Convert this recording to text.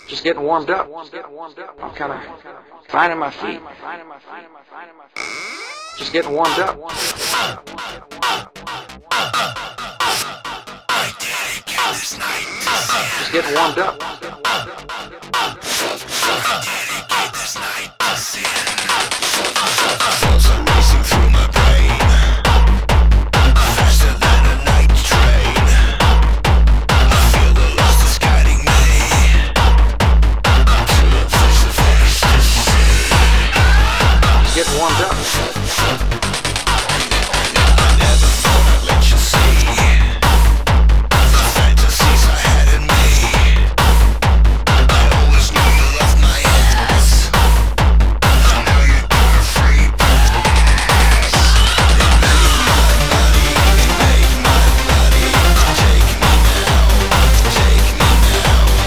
Just getting warmed up. I'm kind of finding my feet. Just getting warmed up. Just getting warmed up. This night